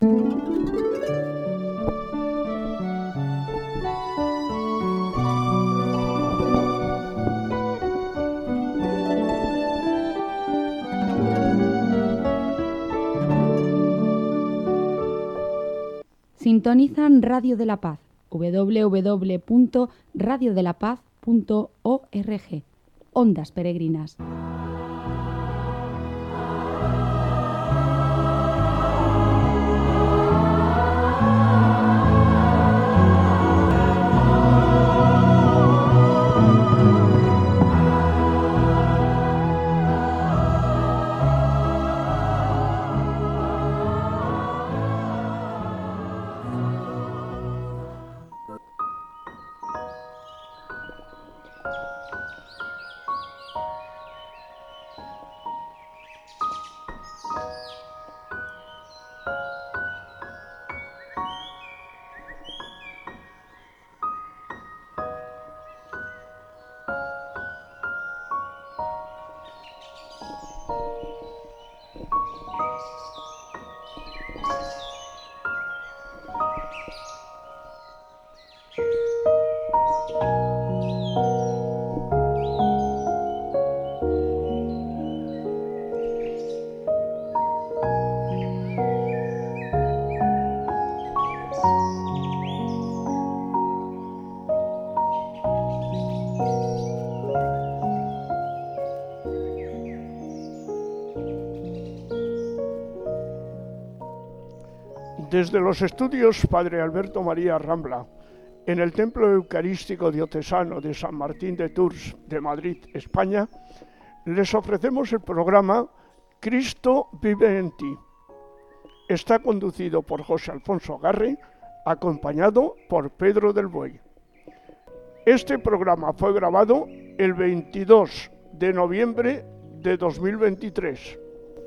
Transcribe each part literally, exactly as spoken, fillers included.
Sintonizan Radio de la Paz, doble u doble u doble u punto radio de la paz punto org, Ondas Peregrinas. Desde los estudios Padre Alberto María Rambla, en el Templo Eucarístico Diocesano de San Martín de Tours de Madrid, España, les ofrecemos el programa Cristo vive en ti. Está conducido por José Alfonso Garre, acompañado por Pedro del Buey. Este programa fue grabado el veintidós de noviembre de dos mil veintitrés.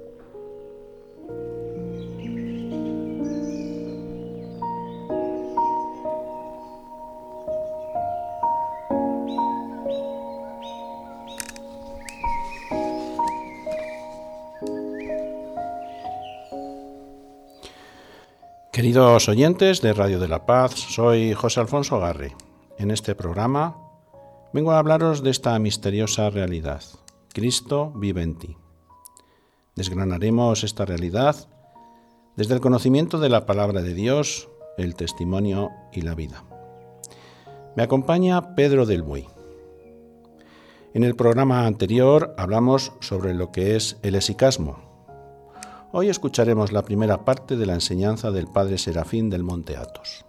Queridos oyentes de Radio de la Paz, soy José Alfonso Garre. En este programa vengo a hablaros de esta misteriosa realidad. Cristo vive en ti. Desgranaremos esta realidad desde el conocimiento de la palabra de Dios, el testimonio y la vida. Me acompaña Pedro del Buey. En el programa anterior hablamos sobre lo que es el hesicasmo. Hoy escucharemos la primera parte de la enseñanza del Padre Serafín del Monte Athos.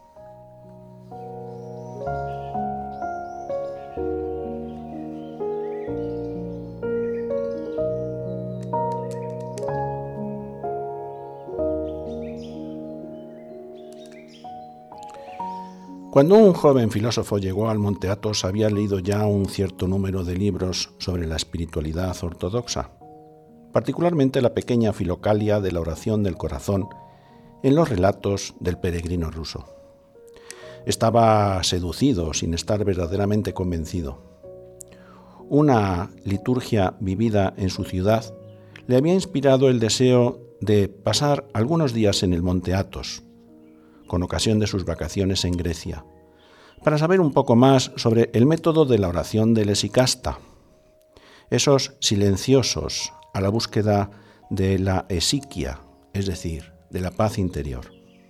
Cuando un joven filósofo llegó al Monte Athos, había leído ya un cierto número de libros sobre la espiritualidad ortodoxa, particularmente la pequeña Filocalia de la oración del corazón en los relatos del peregrino ruso. Estaba seducido sin estar verdaderamente convencido. Una liturgia vivida en su ciudad le había inspirado el deseo de pasar algunos días en el Monte Athos, con ocasión de sus vacaciones en Grecia, para saber un poco más sobre el método de la oración del hesicasta, esos silenciosos a la búsqueda de la esiquia, es decir, de la paz interior.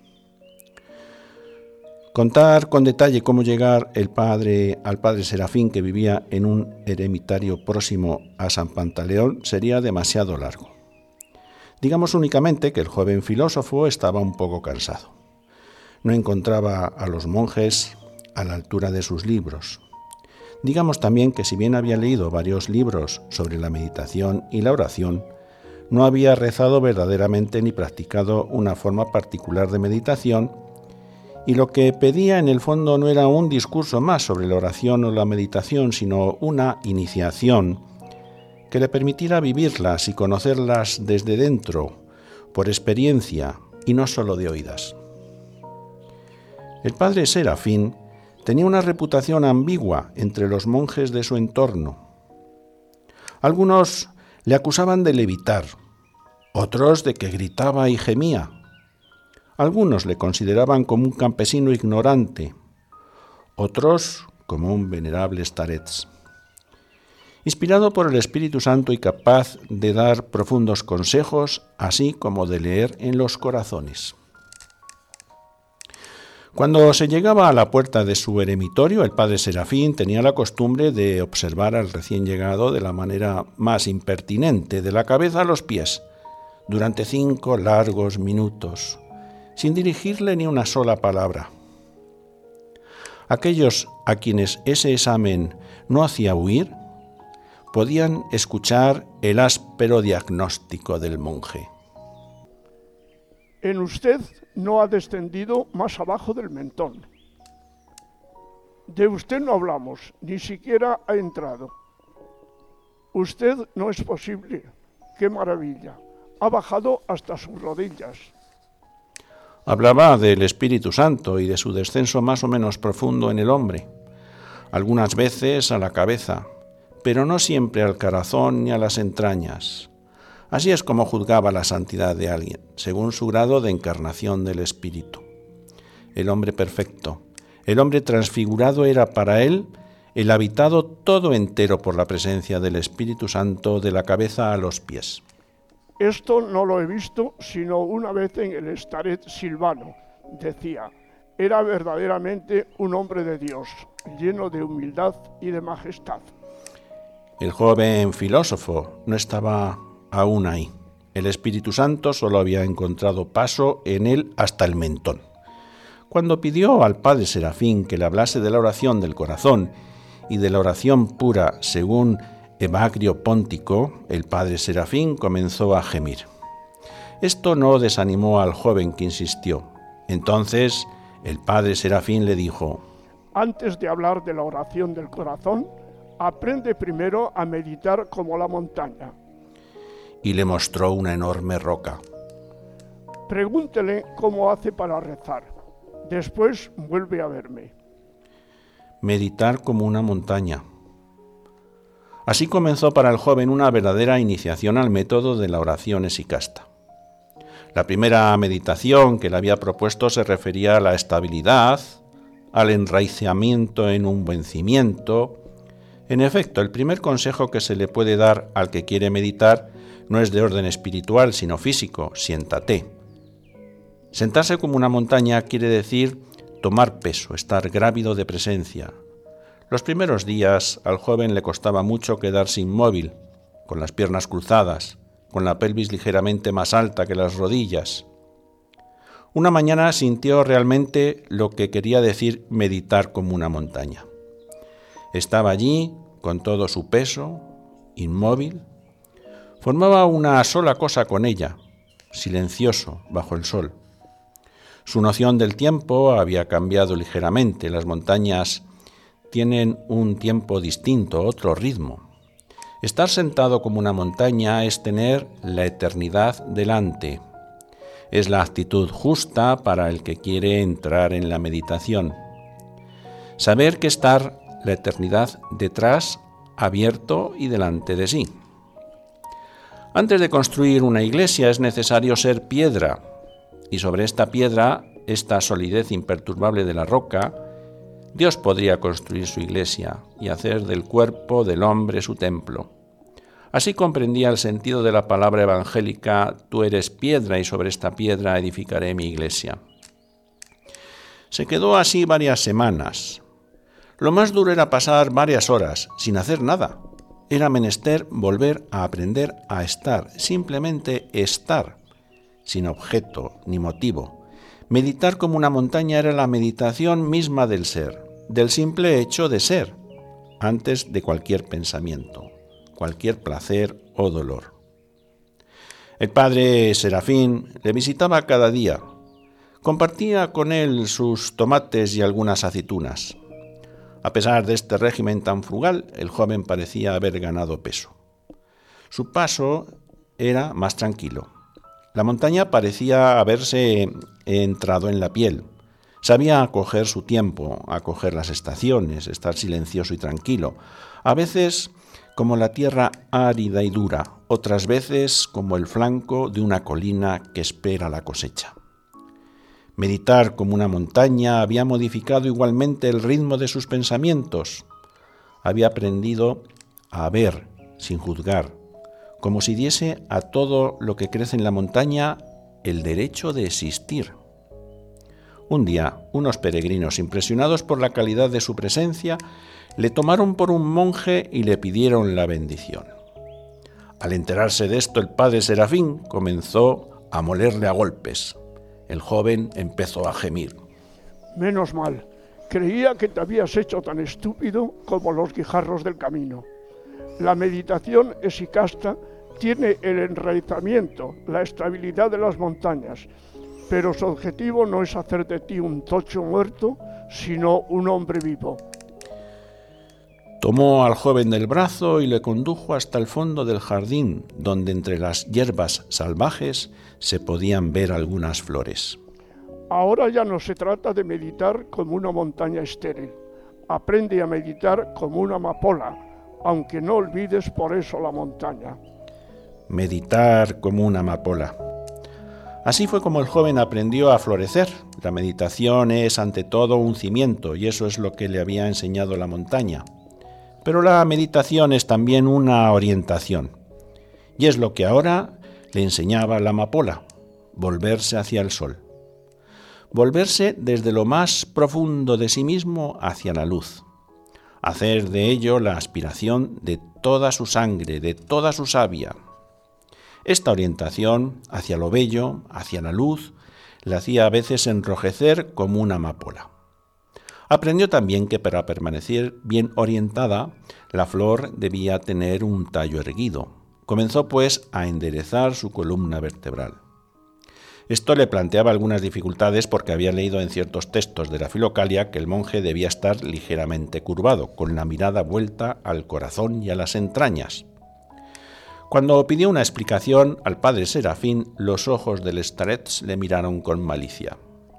Contar con detalle cómo llegar el padre al padre Serafín, que vivía en un eremitario próximo a San Pantaleón, sería demasiado largo. Digamos únicamente que el joven filósofo estaba un poco cansado. No encontraba a los monjes a la altura de sus libros. Digamos también que si bien había leído varios libros sobre la meditación y la oración, no había rezado verdaderamente ni practicado una forma particular de meditación, y lo que pedía en el fondo no era un discurso más sobre la oración o la meditación, sino una iniciación que le permitiera vivirlas y conocerlas desde dentro, por experiencia y no solo de oídas. El padre Serafín tenía una reputación ambigua entre los monjes de su entorno. Algunos le acusaban de levitar, otros de que gritaba y gemía. Algunos le consideraban como un campesino ignorante, otros como un venerable starets. Inspirado por el Espíritu Santo y capaz de dar profundos consejos, así como de leer en los corazones. Cuando se llegaba a la puerta de su eremitorio, el padre Serafín tenía la costumbre de observar al recién llegado de la manera más impertinente, de la cabeza a los pies, durante cinco largos minutos, sin dirigirle ni una sola palabra. Aquellos a quienes ese examen no hacía huir, podían escuchar el áspero diagnóstico del monje. En usted no ha descendido más abajo del mentón. De usted no hablamos, ni siquiera ha entrado. Usted no es posible. ¡Qué maravilla! Ha bajado hasta sus rodillas. Hablaba del Espíritu Santo y de su descenso más o menos profundo en el hombre, algunas veces a la cabeza, pero no siempre al corazón ni a las entrañas. Así es como juzgaba la santidad de alguien, según su grado de encarnación del Espíritu. El hombre perfecto, el hombre transfigurado era para él el habitado todo entero por la presencia del Espíritu Santo de la cabeza a los pies. Esto no lo he visto sino una vez en el Staret Silvano, decía. Era verdaderamente un hombre de Dios, lleno de humildad y de majestad. El joven filósofo no estaba aún ahí. El Espíritu Santo solo había encontrado paso en él hasta el mentón. Cuando pidió al padre Serafín que le hablase de la oración del corazón y de la oración pura según Evagrio Póntico, el padre Serafín comenzó a gemir. Esto no desanimó al joven, que insistió. Entonces el padre Serafín le dijo: antes de hablar de la oración del corazón, aprende primero a meditar como la montaña. Y le mostró una enorme roca. Pregúntele cómo hace para rezar. Después vuelve a verme. Meditar como una montaña. Así comenzó para el joven una verdadera iniciación al método de la oración esicasta. La primera meditación que le había propuesto se refería a la estabilidad, al enraizamiento en un buen cimiento. En efecto, el primer consejo que se le puede dar al que quiere meditar no es de orden espiritual, sino físico: siéntate. Sentarse como una montaña quiere decir tomar peso, estar grávido de presencia. Los primeros días al joven le costaba mucho quedarse inmóvil, con las piernas cruzadas, con la pelvis ligeramente más alta que las rodillas. Una mañana sintió realmente lo que quería decir meditar como una montaña. Estaba allí con todo su peso, inmóvil. Formaba una sola cosa con ella, silencioso, bajo el sol. Su noción del tiempo había cambiado ligeramente. Las montañas tienen un tiempo distinto, otro ritmo. Estar sentado como una montaña es tener la eternidad delante. Es la actitud justa para el que quiere entrar en la meditación. Saber que estar la eternidad detrás, abierto y delante de sí. Antes de construir una iglesia es necesario ser piedra, y sobre esta piedra, esta solidez imperturbable de la roca, Dios podría construir su iglesia y hacer del cuerpo del hombre su templo. Así comprendía el sentido de la palabra evangélica: tú eres piedra y sobre esta piedra edificaré mi iglesia. Se quedó así varias semanas. Lo más duro era pasar varias horas sin hacer nada. Era menester volver a aprender a estar, simplemente estar, sin objeto ni motivo. Meditar como una montaña era la meditación misma del ser, del simple hecho de ser, antes de cualquier pensamiento, cualquier placer o dolor. El padre Serafín le visitaba cada día. Compartía con él sus tomates y algunas aceitunas. A pesar de este régimen tan frugal, el joven parecía haber ganado peso. Su paso era más tranquilo. La montaña parecía haberse entrado en la piel. Sabía acoger su tiempo, acoger las estaciones, estar silencioso y tranquilo. A veces como la tierra árida y dura, otras veces como el flanco de una colina que espera la cosecha. Meditar como una montaña había modificado igualmente el ritmo de sus pensamientos. Había aprendido a ver sin juzgar, como si diese a todo lo que crece en la montaña el derecho de existir. Un día, unos peregrinos, impresionados por la calidad de su presencia, le tomaron por un monje y le pidieron la bendición. Al enterarse de esto, el padre Serafín comenzó a molerle a golpes. El joven empezó a gemir. Menos mal, creía que te habías hecho tan estúpido como los guijarros del camino. La meditación exicasta tiene el enraizamiento, la estabilidad de las montañas, pero su objetivo no es hacer de ti un tocho muerto, sino un hombre vivo. Tomó al joven del brazo y le condujo hasta el fondo del jardín, donde entre las hierbas salvajes se podían ver algunas flores. Ahora ya no se trata de meditar como una montaña estéril. Aprende a meditar como una amapola, aunque no olvides por eso la montaña. Meditar como una amapola. Así fue como el joven aprendió a florecer. La meditación es ante todo un cimiento, y eso es lo que le había enseñado la montaña. Pero la meditación es también una orientación, y es lo que ahora le enseñaba la amapola, volverse hacia el sol. Volverse desde lo más profundo de sí mismo hacia la luz. Hacer de ello la aspiración de toda su sangre, de toda su savia. Esta orientación hacia lo bello, hacia la luz, le hacía a veces enrojecer como una amapola. Aprendió también que para permanecer bien orientada, la flor debía tener un tallo erguido. Comenzó pues a enderezar su columna vertebral. Esto le planteaba algunas dificultades porque había leído en ciertos textos de la Filocalia que el monje debía estar ligeramente curvado, con la mirada vuelta al corazón y a las entrañas. Cuando pidió una explicación al padre Serafín, los ojos del starets le miraron con malicia.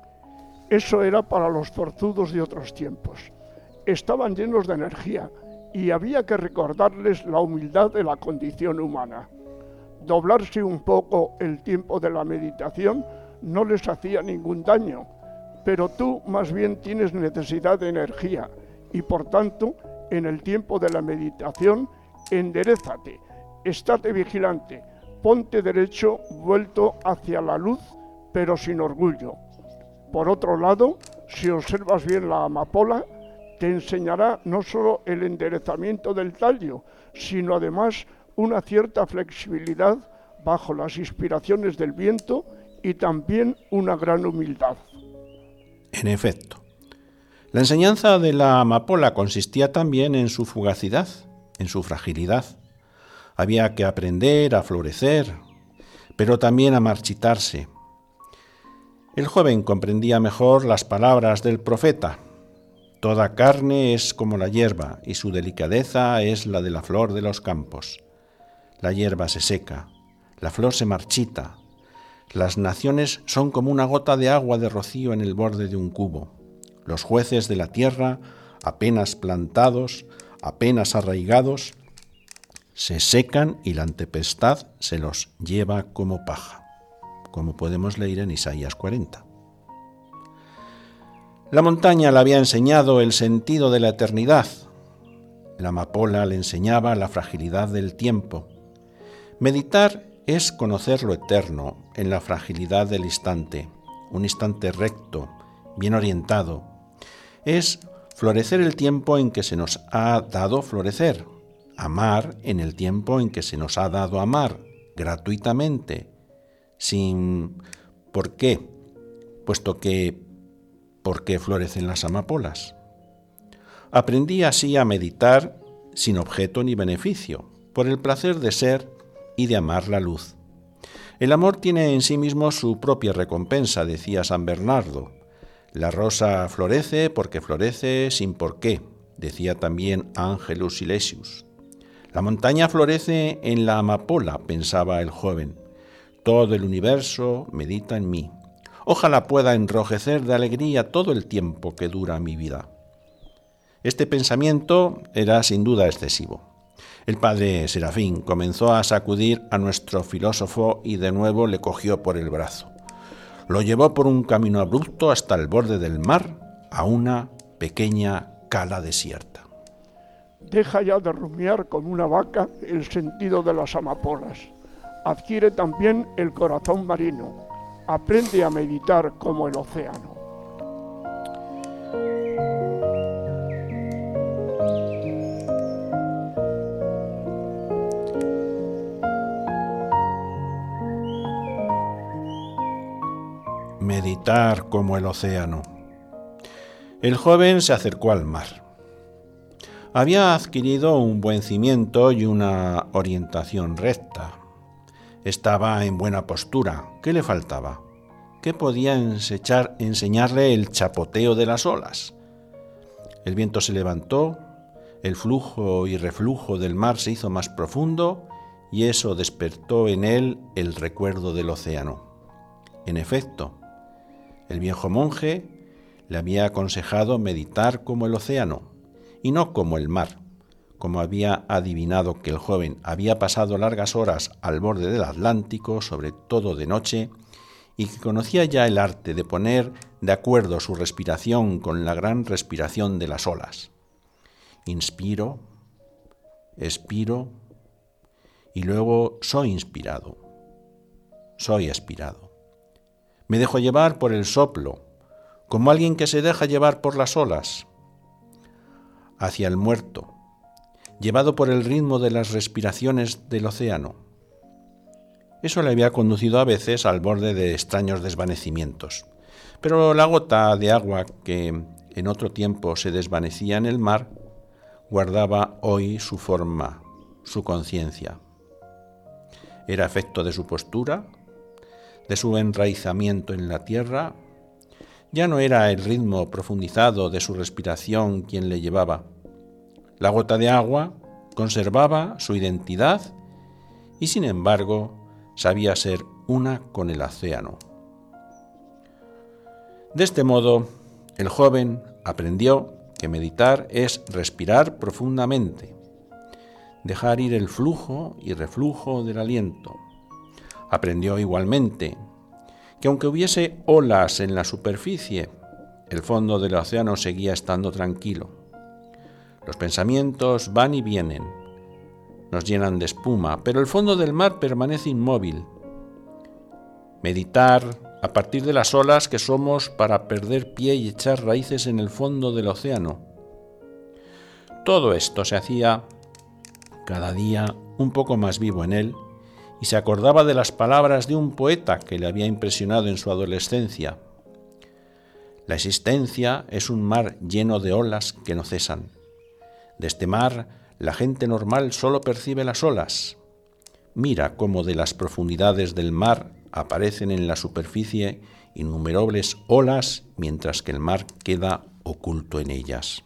Eso era para los forzudos de otros tiempos. Estaban llenos de energía y había que recordarles la humildad de la condición humana. Doblarse un poco el tiempo de la meditación no les hacía ningún daño, pero tú más bien tienes necesidad de energía y por tanto, en el tiempo de la meditación, enderézate, estate vigilante, ponte derecho, vuelto hacia la luz, pero sin orgullo. Por otro lado, si observas bien la amapola, te enseñará no solo el enderezamiento del tallo, sino además una cierta flexibilidad bajo las inspiraciones del viento y también una gran humildad. En efecto, la enseñanza de la amapola consistía también en su fugacidad, en su fragilidad. Había que aprender a florecer, pero también a marchitarse. El joven comprendía mejor las palabras del profeta. Toda carne es como la hierba, y su delicadeza es la de la flor de los campos. La hierba se seca, la flor se marchita. Las naciones son como una gota de agua de rocío en el borde de un cubo. Los jueces de la tierra, apenas plantados, apenas arraigados, se secan y la tempestad se los lleva como paja, como podemos leer en Isaías cuarenta. La montaña le había enseñado el sentido de la eternidad. La amapola le enseñaba la fragilidad del tiempo. Meditar es conocer lo eterno en la fragilidad del instante, un instante recto, bien orientado. Es florecer el tiempo en que se nos ha dado florecer, amar en el tiempo en que se nos ha dado amar, gratuitamente, sin por qué, puesto que ¿por qué florecen las amapolas? Aprendí así a meditar sin objeto ni beneficio, por el placer de ser y de amar la luz. El amor tiene en sí mismo su propia recompensa, decía San Bernardo. La rosa florece porque florece sin por qué, decía también Angelus Silesius. La montaña florece en la amapola, pensaba el joven. Todo el universo medita en mí. Ojalá pueda enrojecer de alegría todo el tiempo que dura mi vida. Este pensamiento era sin duda excesivo. El padre Serafín comenzó a sacudir a nuestro filósofo y de nuevo le cogió por el brazo. lo llevó por un camino abrupto hasta el borde del mar, a una pequeña cala desierta. Deja ya de rumiar con una vaca el sentido de las amapolas. Adquiere también el corazón marino. Aprende a meditar como el océano. Meditar como el océano. El joven se acercó al mar. Había adquirido un buen cimiento y una orientación recta. Estaba en buena postura. ¿Qué le faltaba? ¿Qué podía ensechar, enseñarle el chapoteo de las olas? El viento se levantó, el flujo y reflujo del mar se hizo más profundo y eso despertó en él el recuerdo del océano. En efecto, el viejo monje le había aconsejado meditar como el océano y no como el mar, como había adivinado que el joven había pasado largas horas al borde del Atlántico, sobre todo de noche, y que conocía ya el arte de poner de acuerdo su respiración con la gran respiración de las olas. Inspiro, expiro, y luego soy inspirado, soy expirado. Me dejo llevar por el soplo, como alguien que se deja llevar por las olas, hacia el muerto, llevado por el ritmo de las respiraciones del océano. Eso le había conducido a veces al borde de extraños desvanecimientos, pero la gota de agua que en otro tiempo se desvanecía en el mar, guardaba hoy su forma, su conciencia. Era efecto de su postura, de su enraizamiento en la tierra. Ya no era el ritmo profundizado de su respiración quien le llevaba. La gota de agua conservaba su identidad y, sin embargo, sabía ser una con el océano. De este modo, el joven aprendió que meditar es respirar profundamente, dejar ir el flujo y reflujo del aliento. Aprendió igualmente que aunque hubiese olas en la superficie, el fondo del océano seguía estando tranquilo. Los pensamientos van y vienen, nos llenan de espuma, pero el fondo del mar permanece inmóvil. Meditar a partir de las olas que somos para perder pie y echar raíces en el fondo del océano. Todo esto se hacía cada día un poco más vivo en él y se acordaba de las palabras de un poeta que le había impresionado en su adolescencia. La existencia es un mar lleno de olas que no cesan. De este mar, la gente normal solo percibe las olas. Mira cómo de las profundidades del mar aparecen en la superficie innumerables olas, mientras que el mar queda oculto en ellas.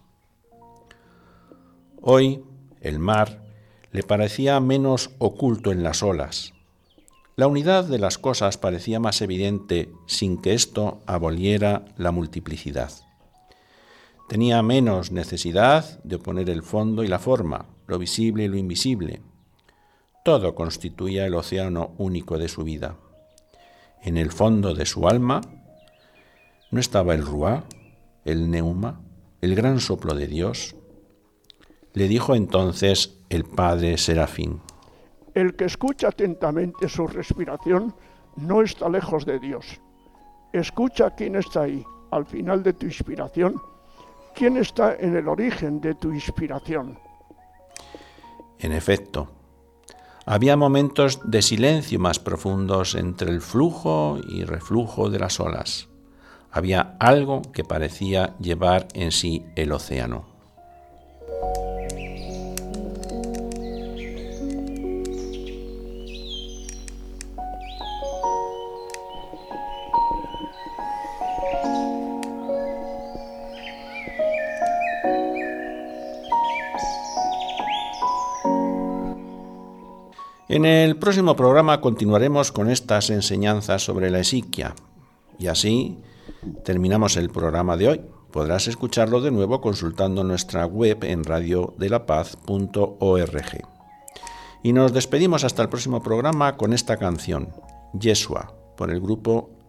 Hoy, el mar le parecía menos oculto en las olas. La unidad de las cosas parecía más evidente sin que esto aboliera la multiplicidad. Tenía menos necesidad de oponer el fondo y la forma, lo visible y lo invisible. Todo constituía el océano único de su vida. En el fondo de su alma no estaba el ruá, el neuma, el gran soplo de Dios. Le dijo entonces el padre Serafín: el que escucha atentamente su respiración no está lejos de Dios. Escucha quién está ahí, al final de tu inspiración, quién está en el origen de tu inspiración. En efecto, había momentos de silencio más profundos entre el flujo y reflujo de las olas. Había algo que parecía llevar en sí el océano. En el próximo programa continuaremos con estas enseñanzas sobre la esiquia. Y así terminamos el programa de hoy. Podrás escucharlo de nuevo consultando nuestra web en radio de la paz punto org. Y nos despedimos hasta el próximo programa con esta canción, Yeshua, por el grupo